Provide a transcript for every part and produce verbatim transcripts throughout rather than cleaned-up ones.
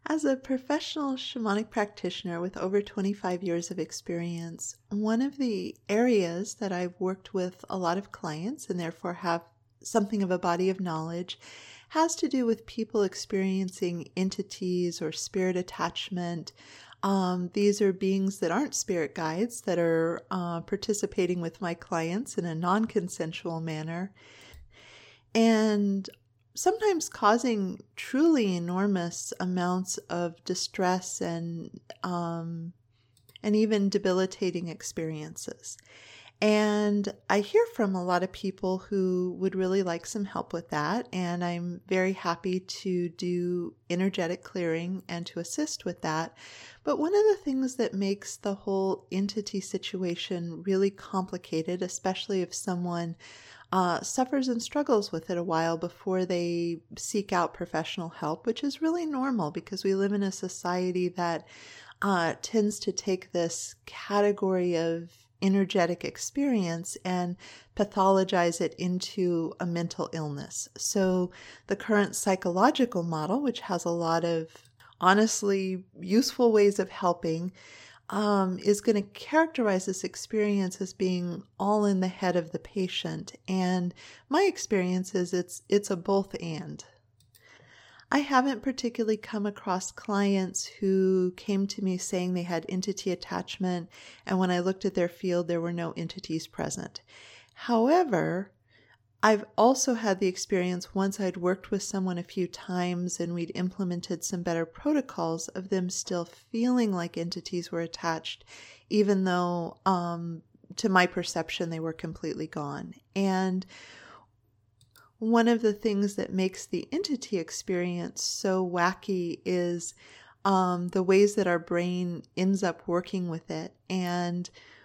As a professional shamanic practitioner with over twenty-five years of experience, one of the areas that I've worked with a lot of clients and therefore have something of a body of knowledge has to do with people experiencing entities or spirit attachment. Um, these are beings that aren't spirit guides that are uh, participating with my clients in a non-consensual manner, and sometimes causing truly enormous amounts of distress and um, and even debilitating experiences. And I hear from a lot of people who would really like some help with that, and I'm very happy to do energetic clearing and to assist with that. But one of the things that makes the whole entity situation really complicated, especially if someone uh, suffers and struggles with it a while before they seek out professional help, which is really normal because we live in a society that uh, tends to take this category of energetic experience and pathologize it into a mental illness. So the current psychological model, which has a lot of honestly useful ways of helping, um, is going to characterize this experience as being all in the head of the patient. And my experience is it's it's a both and. I haven't particularly come across clients who came to me saying they had entity attachment, and when I looked at their field, there were no entities present. However, I've also had the experience once I'd worked with someone a few times and we'd implemented some better protocols of them still feeling like entities were attached, even though um, to my perception they were completely gone. And one of the things that makes the entity experience so wacky is um, the ways that our brain ends up working with it. And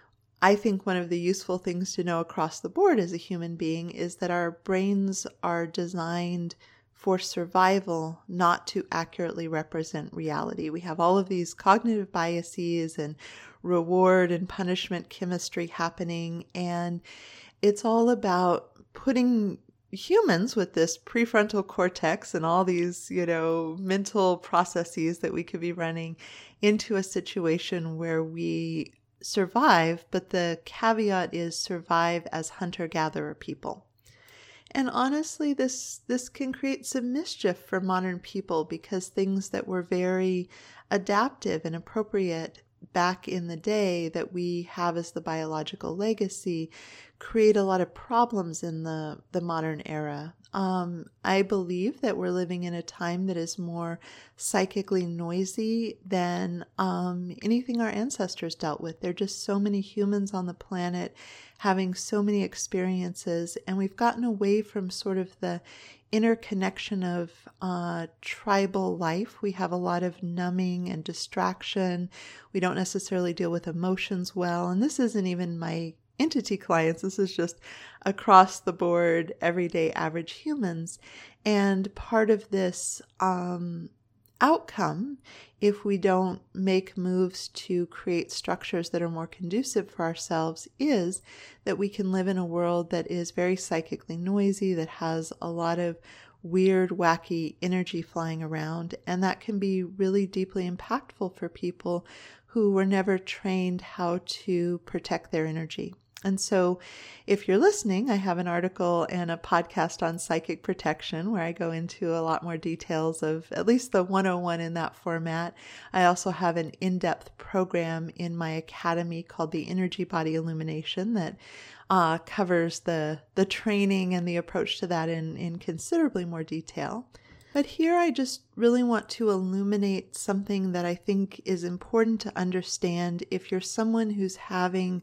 I think one of the useful things to know across the board as a human being is that our brains are designed for survival, not to accurately represent reality. We have all of these cognitive biases and reward and punishment chemistry happening, and it's all about putting humans with this prefrontal cortex and all these, you know, mental processes that we could be running into a situation where we survive, but the caveat is survive as hunter-gatherer people. And honestly, this this can create some mischief for modern people because things that were very adaptive and appropriate back in the day that we have as the biological legacy create a lot of problems in the, the modern era. Um, I believe that we're living in a time that is more psychically noisy than um, anything our ancestors dealt with. There are just so many humans on the planet having so many experiences, and we've gotten away from sort of the interconnection of uh, tribal life. We have a lot of numbing and distraction. We don't necessarily deal with emotions well, and this isn't even my entity clients. This is just across the board, everyday average humans. And part of this um, outcome, if we don't make moves to create structures that are more conducive for ourselves, is that we can live in a world that is very psychically noisy, that has a lot of weird, wacky energy flying around. And that can be really deeply impactful for people who were never trained how to protect their energy. And so if you're listening, I have an article and a podcast on psychic protection where I go into a lot more details of at least the one oh one in that format. I also have an in-depth program in my academy called the Energy Body Illumination that uh, covers the, the training and the approach to that in, in considerably more detail. But here I just really want to illuminate something that I think is important to understand if you're someone who's having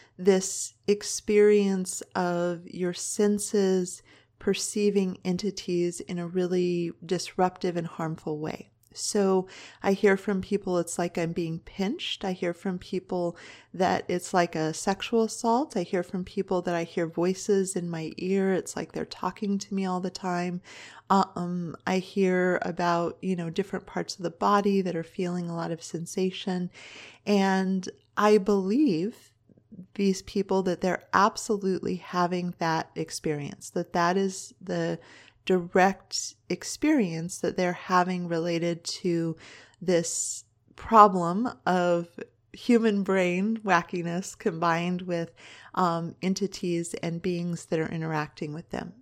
this experience of your senses perceiving entities in a really disruptive and harmful way. So I hear from people it's like I'm being pinched. I hear from people that it's like a sexual assault. I hear from people that I hear voices in my ear. It's like they're talking to me all the time. Um, I hear about, you know, different parts of the body that are feeling a lot of sensation. And I believe these people that they're absolutely having that experience, that that is the direct experience that they're having related to this problem of human brain wackiness combined with um, entities and beings that are interacting with them.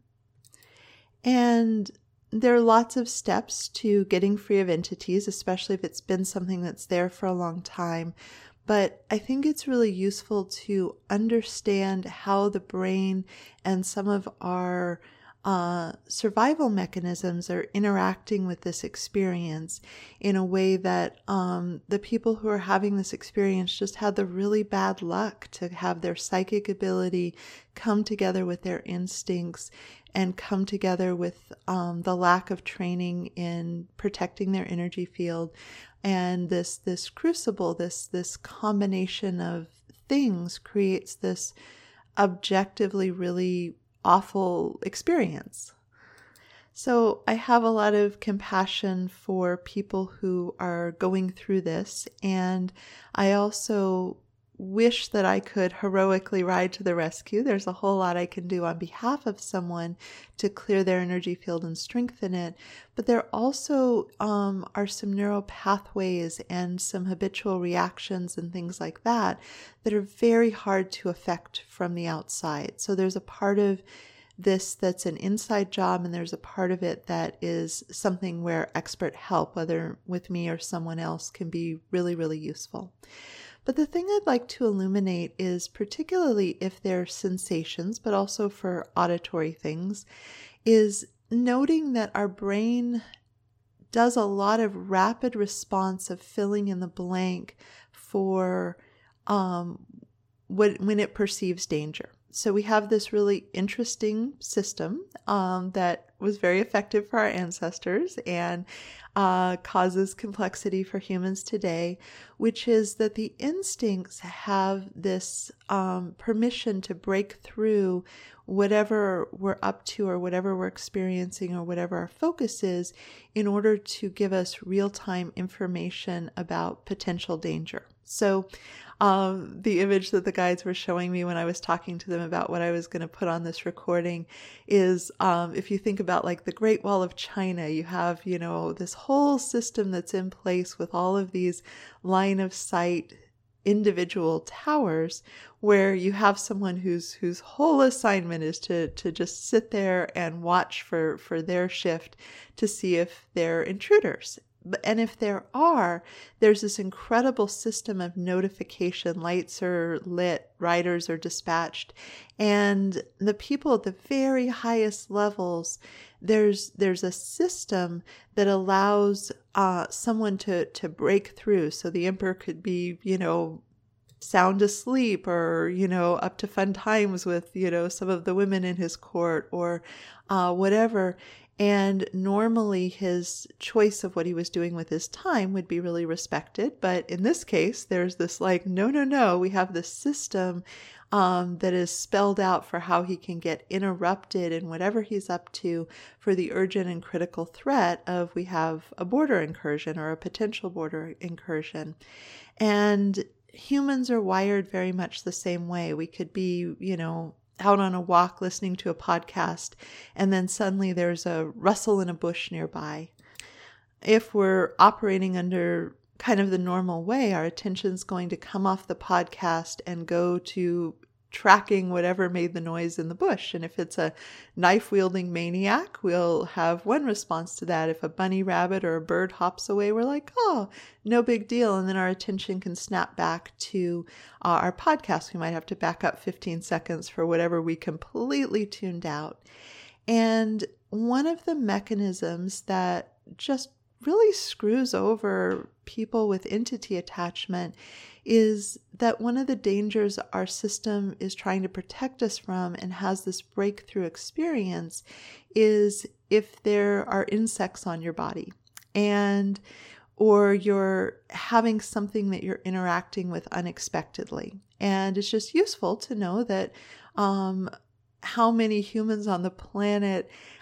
And there are lots of steps to getting free of entities, especially if it's been something that's there for a long time. But I think it's really useful to understand how the brain and some of our uh, survival mechanisms are interacting with this experience in a way that um, the people who are having this experience just had the really bad luck to have their psychic ability come together with their instincts and come together with um, the lack of training in protecting their energy field. And this this crucible, this this combination of things creates this objectively really awful experience. So I have a lot of compassion for people who are going through this, and I also wish that I could heroically ride to the rescue. There's a whole lot I can do on behalf of someone to clear their energy field and strengthen it. But there also um, are some neural pathways and some habitual reactions and things like that that are very hard to affect from the outside. So there's a part of this that's an inside job, and there's a part of it that is something where expert help, whether with me or someone else, can be really, really useful. But the thing I'd like to illuminate is, particularly if they're sensations, but also for auditory things, is noting that our brain does a lot of rapid response of filling in the blank for um, when, when it perceives danger. So we have this really interesting system um, that was very effective for our ancestors and uh, causes complexity for humans today, which is that the instincts have this um, permission to break through whatever we're up to or whatever we're experiencing or whatever our focus is in order to give us real-time information about potential danger. So um, the image that the guides were showing me when I was talking to them about what I was going to put on this recording is um, if you think about like the Great Wall of China, you have, you know, this whole system that's in place with all of these line of sight individual towers where you have someone whose whose whole assignment is to to just sit there and watch for for their shift to see if they're intruders. And if there are, there's this incredible system of notification. Lights are lit, riders are dispatched, and the people at the very highest levels, there's there's a system that allows uh, someone to to break through. So the emperor could be, you know, sound asleep, or, you know, up to fun times with, you know, some of the women in his court, or uh, whatever. And normally his choice of what he was doing with his time would be really respected. But in this case, there's this like, no, no, no, we have this system um, that is spelled out for how he can get interrupted in whatever he's up to for the urgent and critical threat of we have a border incursion or a potential border incursion. And humans are wired very much the same way. We could be, you know, out on a walk listening to a podcast, and then suddenly there's a rustle in a bush nearby. If we're operating under kind of the normal way, our attention's going to come off the podcast and go to tracking whatever made the noise in the bush. And if it's a knife-wielding maniac, we'll have one response to that. If a bunny rabbit or a bird hops away, we're like, oh, no big deal. And then our attention can snap back to uh, our podcast. We might have to back up fifteen seconds for whatever we completely tuned out. And one of the mechanisms that just really screws over people with entity attachment is that one of the dangers our system is trying to protect us from and has this breakthrough experience is if there are insects on your body, and or you're having something that you're interacting with unexpectedly. And it's just useful to know that um, how many humans on the planet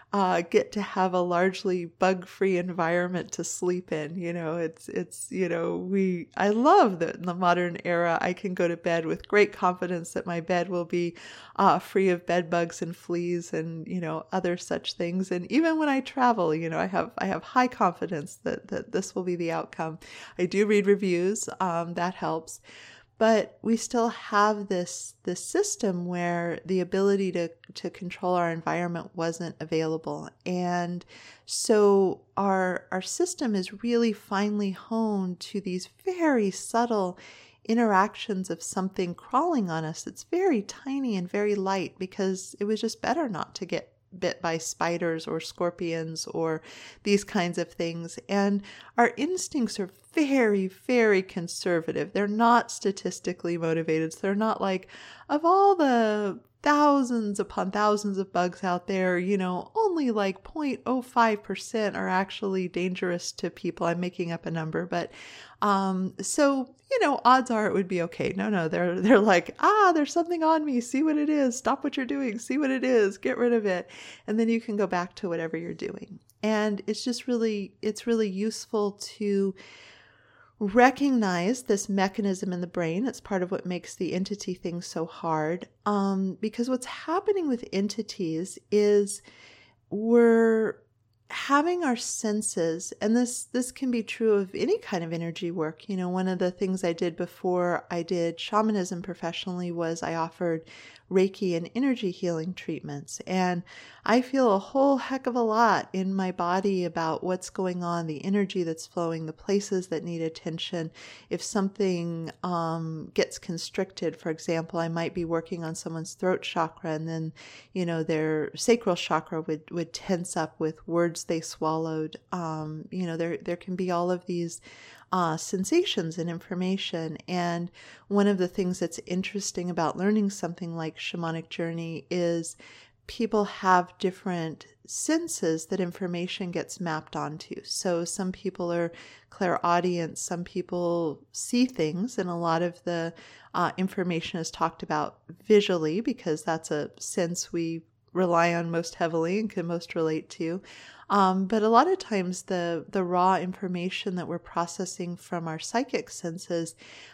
uh, get to have a largely bug-free environment to sleep in. You know, it's, it's, you know, we, I love that in the modern era, I can go to bed with great confidence that my bed will be uh, free of bed bugs and fleas and, you know, other such things. And even when I travel, you know, I have, I have high confidence that, that this will be the outcome. I do read reviews, um, that helps. But we still have this this system where the ability to, to control our environment wasn't available. And so our our system is really finely honed to these very subtle interactions of something crawling on us. It's very tiny and very light because it was just better not to get bit by spiders or scorpions or these kinds of things. And our instincts are very, very conservative. They're not statistically motivated. So they're not like, of all the thousands upon thousands of bugs out there, you know, only like zero point zero five percent are actually dangerous to people. I'm making up a number, but um, so, you know, odds are it would be okay. No, no, they're, they're like, ah, there's something on me. See what it is. Stop what you're doing. See what it is. Get rid of it. And then you can go back to whatever you're doing. And it's just really, it's really useful to recognize this mechanism in the brain. It's part of what makes the entity thing so hard. Um, because what's happening with entities is we're having our senses, and this this can be true of any kind of energy work. You know, one of the things I did before I did shamanism professionally was I offered Reiki and energy healing treatments. And I feel a whole heck of a lot in my body about what's going on, the energy that's flowing, the places that need attention. If something um, gets constricted, for example, I might be working on someone's throat chakra, and then, you know, their sacral chakra would, would tense up with words they swallowed. Um, you know, there, there can be all of these Uh, sensations and information. And one of the things that's interesting about learning something like shamanic journey is people have different senses that information gets mapped onto. So some people are clairaudient, some people see things, and a lot of the uh, information is talked about visually because that's a sense we rely on most heavily and can most relate to. Um, but a lot of times the, the raw information that we're processing from our psychic senses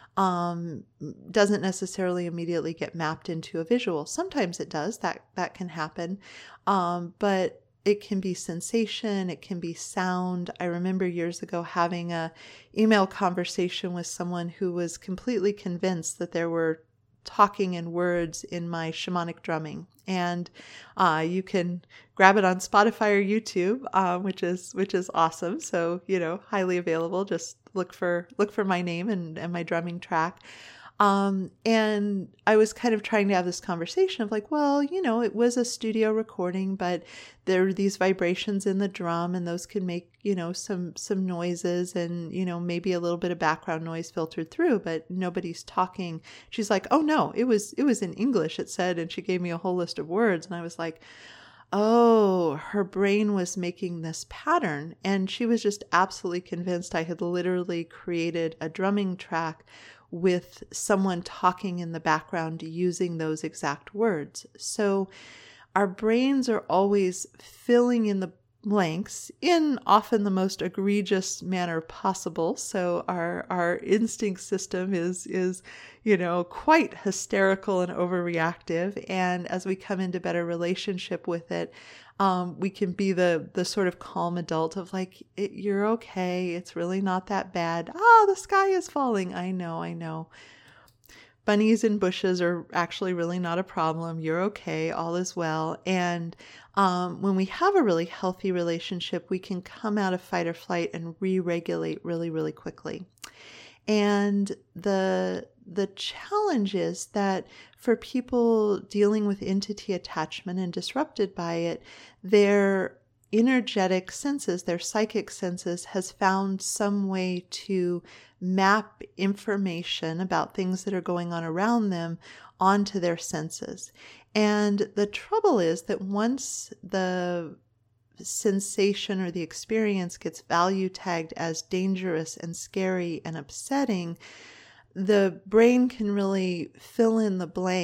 um, doesn't necessarily immediately get mapped into a visual. Sometimes it does, that, that can happen. Um, but it can be sensation, it can be sound. I remember years ago having a email conversation with someone who was completely convinced that there were talking in words in my shamanic drumming. And uh, you can grab it on Spotify or YouTube, uh, which is which is awesome. So, you know, highly available. Just look for look for my name and, and my drumming track. Um, and I was kind of trying to have this conversation of like, well, you know, it was a studio recording, but there are these vibrations in the drum, and those can make, you know, some, some noises and, you know, maybe a little bit of background noise filtered through, but nobody's talking. She's like, oh no, it was, it was in English, it said, and she gave me a whole list of words. And I was like, oh, her brain was making this pattern. And she was just absolutely convinced I had literally created a drumming track with someone talking in the background using those exact words. So our brains are always filling in the blanks in often the most egregious manner possible. So our our instinct system is is you know quite hysterical and overreactive. And as we come into better relationship with it, um, we can be the the sort of calm adult of like, it, you're okay. It's really not that bad. Ah, the sky is falling. I know, I know. Bunnies in bushes are actually really not a problem. You're okay. All is well. And um, when we have a really healthy relationship, we can come out of fight or flight and re-regulate really, really quickly. And the the challenge is that for people dealing with entity attachment and disrupted by it, their energetic senses, their psychic senses, has found some way to map information about things that are going on around them onto their senses. And the trouble is that once the sensation or the experience gets value tagged as dangerous and scary and upsetting, the brain can really fill in the blank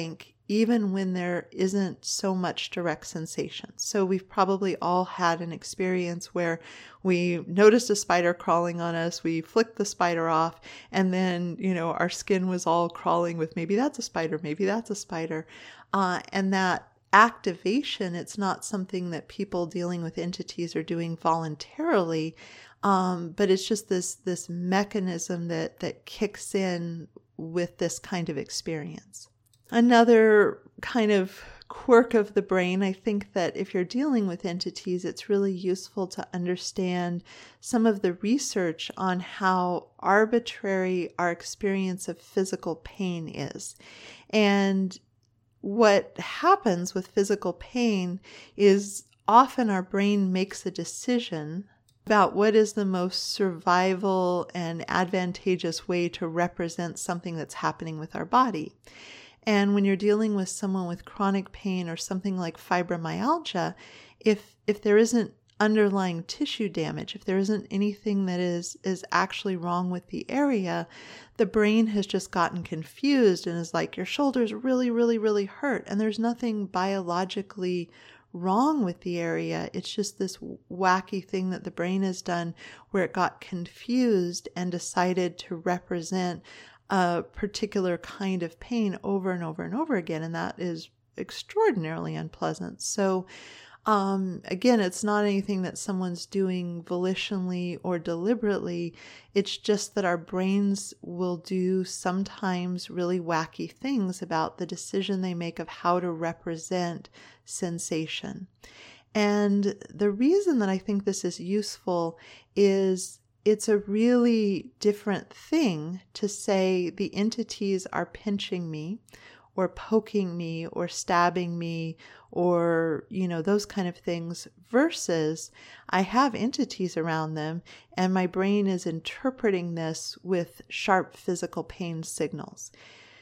even when there isn't so much direct sensation. So we've probably all had an experience where we noticed a spider crawling on us, we flicked the spider off, and then, you know, our skin was all crawling with maybe that's a spider, maybe that's a spider. Uh, and that activation, it's not something that people dealing with entities are doing voluntarily, um, but it's just this this mechanism that that kicks in with this kind of experience. Another kind of quirk of the brain, I think that if you're dealing with entities, it's really useful to understand some of the research on how arbitrary our experience of physical pain is. And what happens with physical pain is often our brain makes a decision about what is the most survival and advantageous way to represent something that's happening with our body. And when you're dealing with someone with chronic pain or something like fibromyalgia, if if there isn't underlying tissue damage, if there isn't anything that is is actually wrong with the area, the brain has just gotten confused and is like, your shoulders really, really, really hurt. And there's nothing biologically wrong with the area. It's just this wacky thing that the brain has done where it got confused and decided to represent a particular kind of pain over and over and over again. And that is extraordinarily unpleasant. So um, again, it's not anything that someone's doing volitionally or deliberately. It's just that our brains will do sometimes really wacky things about the decision they make of how to represent sensation. And the reason that I think this is useful is it's a really different thing to say the entities are pinching me or poking me or stabbing me or, you know, those kind of things versus I have entities around them and my brain is interpreting this with sharp physical pain signals.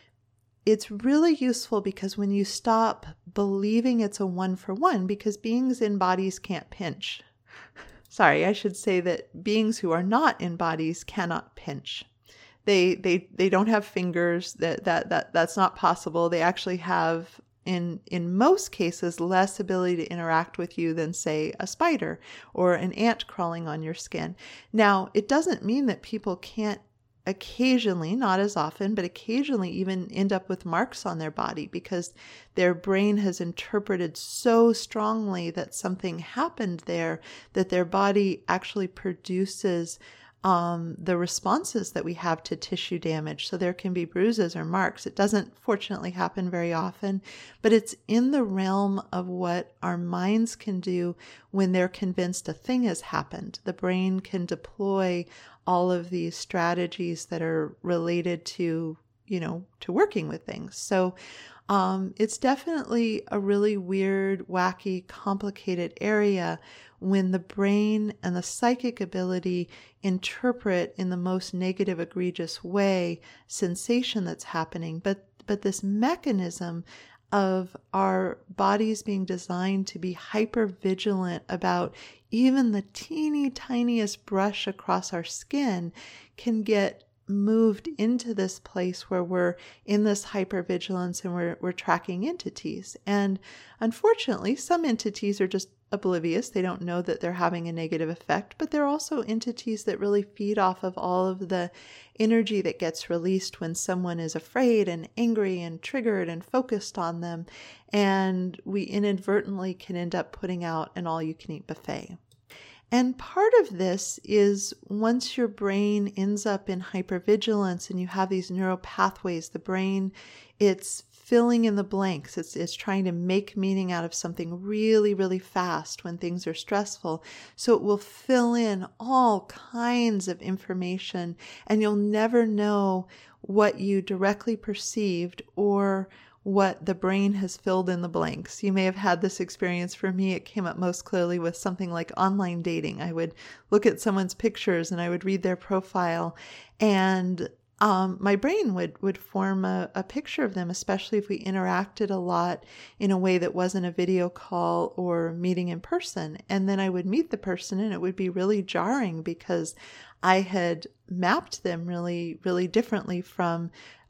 It's really useful because when you stop believing it's a one for one, because beings in bodies can't pinch. Sorry, I should say that beings who are not in bodies cannot pinch. They they they don't have fingers. That that that that's not possible. They actually have, in in most cases, less ability to interact with you than, say, a spider or an ant crawling on your skin. Now, it doesn't mean that people can't occasionally, not as often, but occasionally even end up with marks on their body because their brain has interpreted so strongly that something happened there that their body actually produces um, the responses that we have to tissue damage. So there can be bruises or marks. It doesn't fortunately happen very often, but it's in the realm of what our minds can do when they're convinced a thing has happened. The brain can deploy all of these strategies that are related to, you know, to working with things. So um, it's definitely a really weird, wacky, complicated area when the brain and the psychic ability interpret in the most negative, egregious way sensation that's happening. But but this mechanism of our bodies being designed to be hyper vigilant about even the teeny tiniest brush across our skin can get moved into this place where we're in this hypervigilance and we're we're tracking entities. And unfortunately, some entities are just oblivious. They don't know that they're having a negative effect, but they're also entities that really feed off of all of the energy that gets released when someone is afraid and angry and triggered and focused on them. And we inadvertently can end up putting out an all-you-can-eat buffet. And part of this is once your brain ends up in hypervigilance and you have these neural pathways, the brain, it's filling in the blanks. It's, it's trying to make meaning out of something really, really fast when things are stressful. So it will fill in all kinds of information and you'll never know what you directly perceived or what the brain has filled in the blanks. You may have had this experience. For me, it came up most clearly with something like online dating. I would look at someone's pictures and I would read their profile and um, my brain would, would form a, a picture of them, especially if we interacted a lot in a way that wasn't a video call or meeting in person. And then I would meet the person and it would be really jarring because I had mapped them really, really differently from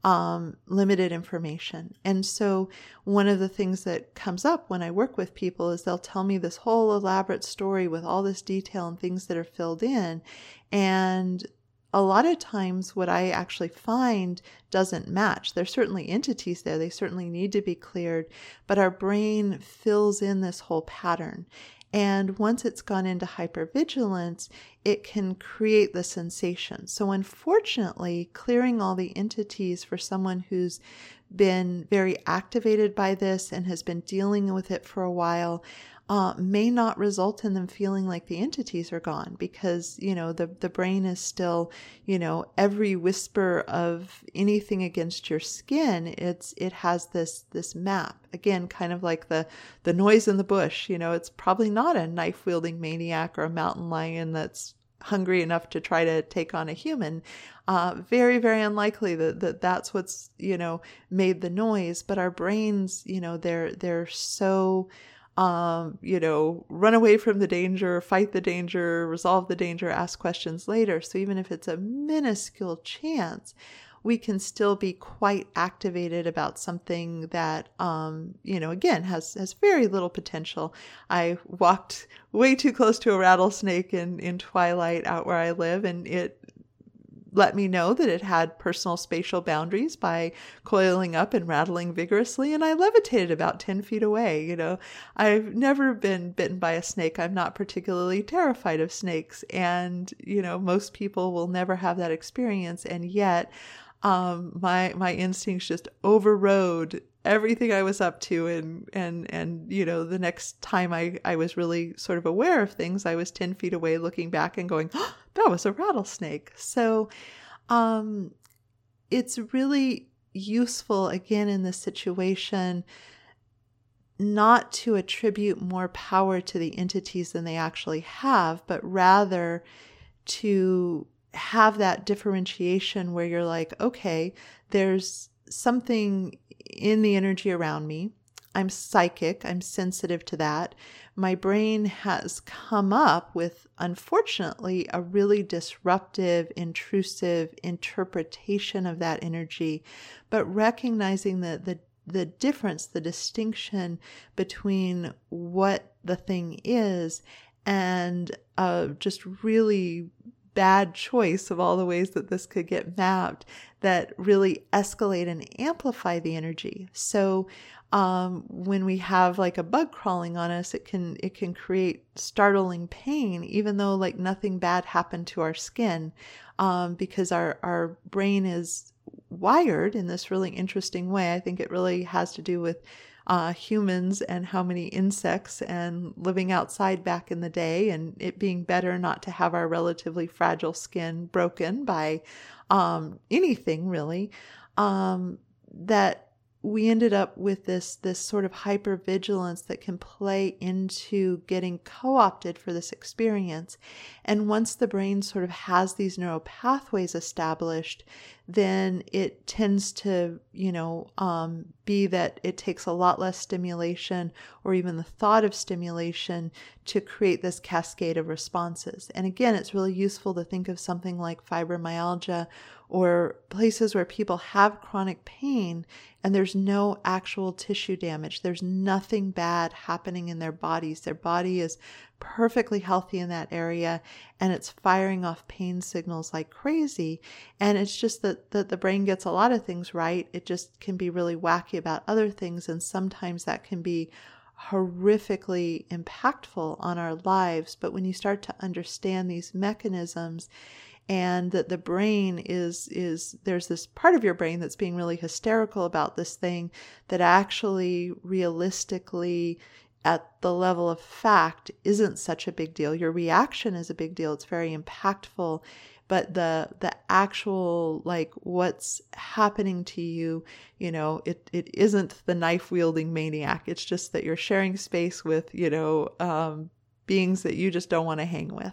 um, limited information. And so one of the things that comes up when I work with people is they'll tell me this whole elaborate story with all this detail and things that are filled in. And a lot of times what I actually find doesn't match. There's certainly entities there. They certainly need to be cleared, but our brain fills in this whole pattern. And once it's gone into hypervigilance, it can create the sensation. So unfortunately, clearing all the entities for someone who's been very activated by this and has been dealing with it for a while uh, may not result in them feeling like the entities are gone, because, you know, the, the brain is still, you know, every whisper of anything against your skin, it's, it has this, this map. Again, kind of like the, the noise in the bush, you know, it's probably not a knife wielding maniac or a mountain lion that's hungry enough to try to take on a human. Uh, very, very unlikely that, that that's what's, you know, made the noise. But our brains, you know, they're, they're so, um, you know, run away from the danger, fight the danger, resolve the danger, ask questions later. So even if it's a minuscule chance, we can still be quite activated about something that, um, you know, again, has, has very little potential. I walked way too close to a rattlesnake in, in twilight out where I live, and it let me know that it had personal spatial boundaries by coiling up and rattling vigorously, and I levitated about ten feet away. You know, I've never been bitten by a snake. I'm not particularly terrified of snakes, and, you know, most people will never have that experience, and yet um, my my instincts just overrode everything I was up to, and and and you know, the next time I I was really sort of aware of things, I was ten feet away looking back and going, oh, that was a rattlesnake. So um it's really useful, again, in this situation, not to attribute more power to the entities than they actually have, but rather to have that differentiation where you're like, okay, there's something in the energy around me. I'm psychic. I'm sensitive to that. My brain has come up with, unfortunately, a really disruptive, intrusive interpretation of that energy, but recognizing that the the difference, the distinction between what the thing is and uh, just really bad choice of all the ways that this could get mapped that really escalate and amplify the energy. So um, when we have like a bug crawling on us, it can it can create startling pain, even though like nothing bad happened to our skin, um, because our our brain is wired in this really interesting way. I think it really has to do with Uh, humans and how many insects and living outside back in the day, and it being better not to have our relatively fragile skin broken by um, anything really, um, that we ended up with this this sort of hypervigilance that can play into getting co-opted for this experience. And once the brain sort of has these neural pathways established, then it tends to, you know, um, be that it takes a lot less stimulation or even the thought of stimulation to create this cascade of responses. And again, it's really useful to think of something like fibromyalgia or places where people have chronic pain and there's no actual tissue damage. There's nothing bad happening in their bodies. Their body is perfectly healthy in that area, and it's firing off pain signals like crazy. And it's just that, that the brain gets a lot of things right. It just can be really wacky about other things, and sometimes that can be horrifically impactful on our lives. But when you start to understand these mechanisms, and that the brain is, is there's this part of your brain that's being really hysterical about this thing that actually realistically at the level of fact isn't such a big deal. Your reaction is a big deal. It's very impactful. But the the actual, like, what's happening to you, you know, it, it isn't the knife-wielding maniac. It's just that you're sharing space with, you know, um, beings that you just don't want to hang with.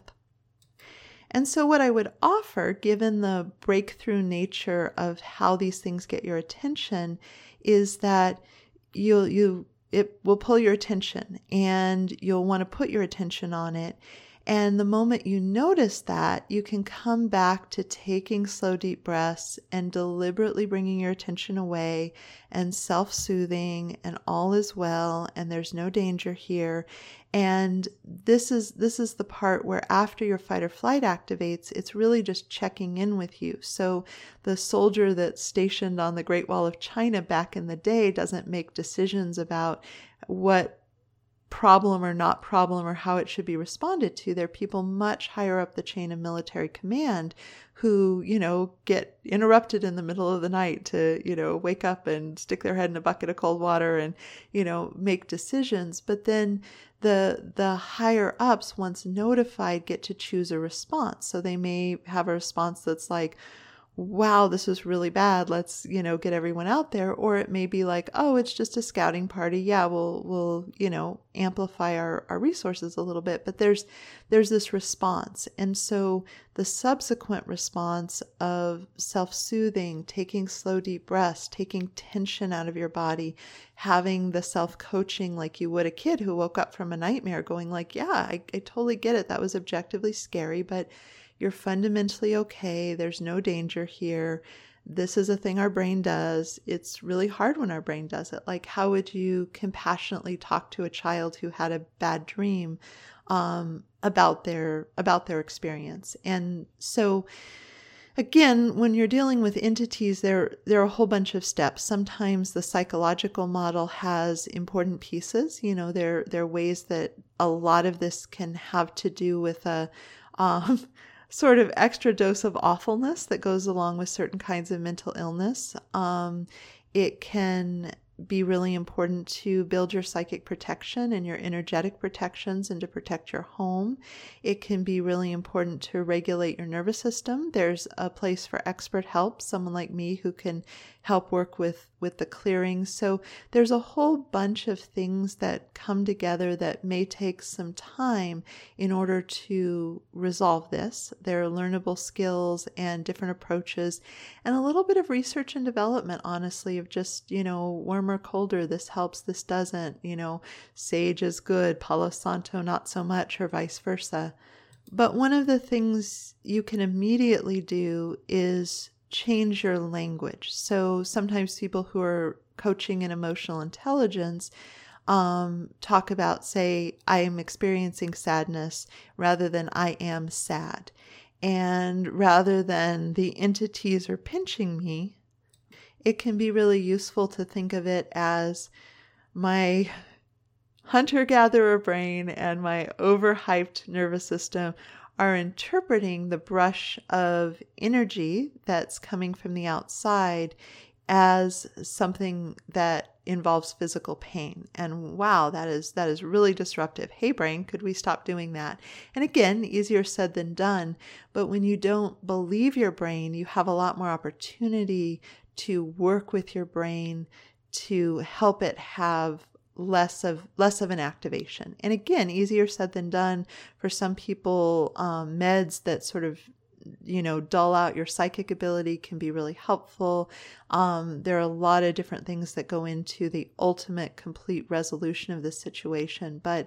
And so what I would offer, given the breakthrough nature of how these things get your attention, is that you'll, you, it will pull your attention, and you'll want to put your attention on it. And the moment you notice that, you can come back to taking slow, deep breaths and deliberately bringing your attention away and self-soothing, and all is well and there's no danger here. And this is this is the part where after your fight or flight activates, it's really just checking in with you. So the soldier that's stationed on the Great Wall of China back in the day doesn't make decisions about what problem or not problem or how it should be responded to. There are people much higher up the chain of military command who, you know, get interrupted in the middle of the night to, you know, wake up and stick their head in a bucket of cold water and, you know, make decisions. But then the the higher ups, once notified, get to choose a response. So they may have a response that's like, wow, this is really bad. Let's, you know, get everyone out there. Or it may be like, oh, it's just a scouting party. Yeah, we'll, we'll, you know, amplify our, our resources a little bit. But there's, there's this response. And so the subsequent response of self-soothing, taking slow, deep breaths, taking tension out of your body, having the self-coaching like you would a kid who woke up from a nightmare going like, yeah, I, I totally get it. That was objectively scary, but you're fundamentally okay. There's no danger here. This is a thing our brain does. It's really hard when our brain does it. Like, how would you compassionately talk to a child who had a bad dream um, about their about their experience? And so, again, when you're dealing with entities, there there are a whole bunch of steps. Sometimes the psychological model has important pieces. You know, there there are ways that a lot of this can have to do with a um, sort of extra dose of awfulness that goes along with certain kinds of mental illness. Um, it can be really important to build your psychic protection and your energetic protections and to protect your home. It can be really important to regulate your nervous system. There's a place for expert help, someone like me who can help work with, with the clearing. So there's a whole bunch of things that come together that may take some time in order to resolve this. There are learnable skills and different approaches and a little bit of research and development, honestly, of just, you know, warm or colder, this helps, this doesn't, you know, sage is good, Palo Santo not so much, or vice versa. But one of the things you can immediately do is change your language. So sometimes people who are coaching in emotional intelligence um, talk about, say, I am experiencing sadness rather than I am sad. And rather than the entities are pinching me, it can be really useful to think of it as my hunter-gatherer brain and my overhyped nervous system are interpreting the brush of energy that's coming from the outside as something that involves physical pain. And wow, that is that is really disruptive. Hey brain, could we stop doing that? And again, easier said than done. But when you don't believe your brain, you have a lot more opportunity to work with your brain to help it have less of less of an activation. And again, easier said than done. For some people, um, meds that sort of, you know, dull out your psychic ability can be really helpful. Um, there are a lot of different things that go into the ultimate complete resolution of this situation. But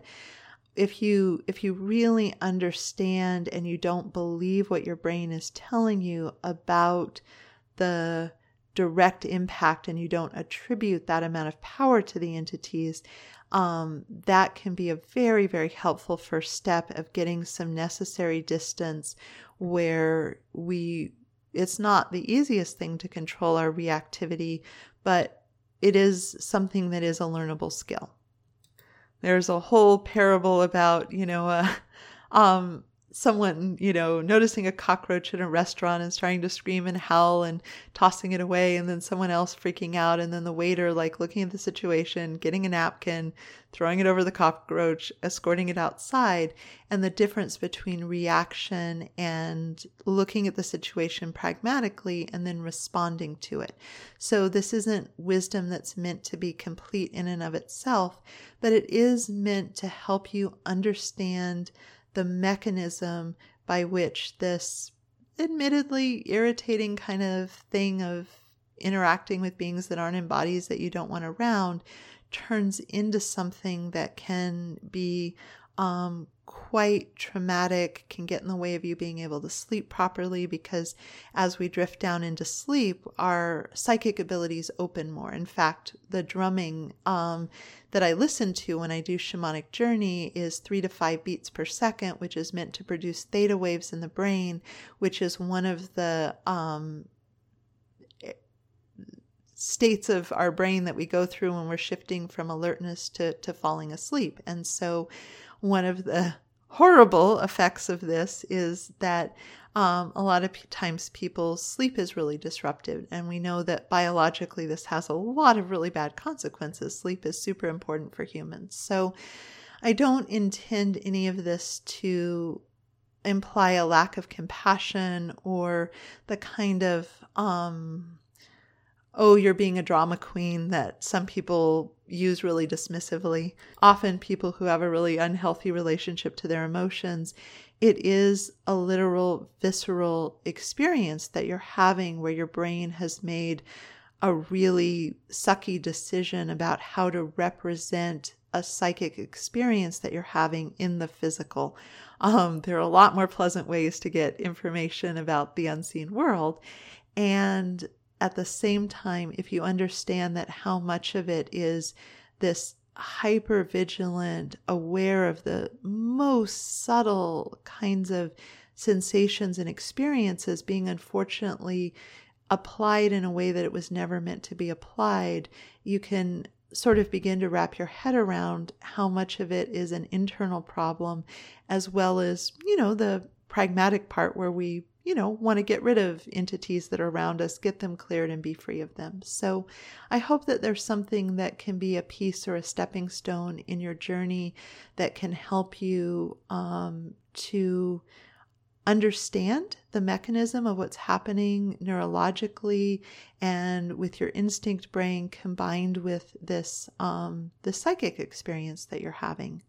if you if you really understand and you don't believe what your brain is telling you about the direct impact and you don't attribute that amount of power to the entities, um, that can be a very, very helpful first step of getting some necessary distance where we, it's not the easiest thing to control our reactivity, but it is something that is a learnable skill. There's a whole parable about, you know, uh, um, someone, you know, noticing a cockroach in a restaurant and starting to scream and howl and tossing it away, and then someone else freaking out, and then the waiter like looking at the situation, getting a napkin, throwing it over the cockroach, escorting it outside, and the difference between reaction and looking at the situation pragmatically and then responding to it. So this isn't wisdom that's meant to be complete in and of itself, but it is meant to help you understand the mechanism by which this admittedly irritating kind of thing of interacting with beings that aren't in bodies that you don't want around turns into something that can be um, quite traumatic, can get in the way of you being able to sleep properly, because as we drift down into sleep, our psychic abilities open more. In fact, the drumming um, that I listen to when I do shamanic journey is three to five beats per second, which is meant to produce theta waves in the brain, which is one of the um, states of our brain that we go through when we're shifting from alertness to, to falling asleep. And so one of the horrible effects of this is that um, a lot of p- times people's sleep is really disrupted. And we know that biologically this has a lot of really bad consequences. Sleep is super important for humans. So I don't intend any of this to imply a lack of compassion or the kind of um, oh, you're being a drama queen that some people use really dismissively. Often people who have a really unhealthy relationship to their emotions, it is a literal, visceral experience that you're having where your brain has made a really sucky decision about how to represent a psychic experience that you're having in the physical. Um, there are a lot more pleasant ways to get information about the unseen world. And at the same time, if you understand that how much of it is this hyper vigilant, aware of the most subtle kinds of sensations and experiences being unfortunately applied in a way that it was never meant to be applied, you can sort of begin to wrap your head around how much of it is an internal problem, as well as, you know, the pragmatic part where we you know, want to get rid of entities that are around us, get them cleared and be free of them. So I hope that there's something that can be a piece or a stepping stone in your journey that can help you um, to understand the mechanism of what's happening neurologically and with your instinct brain combined with this, um, this psychic experience that you're having.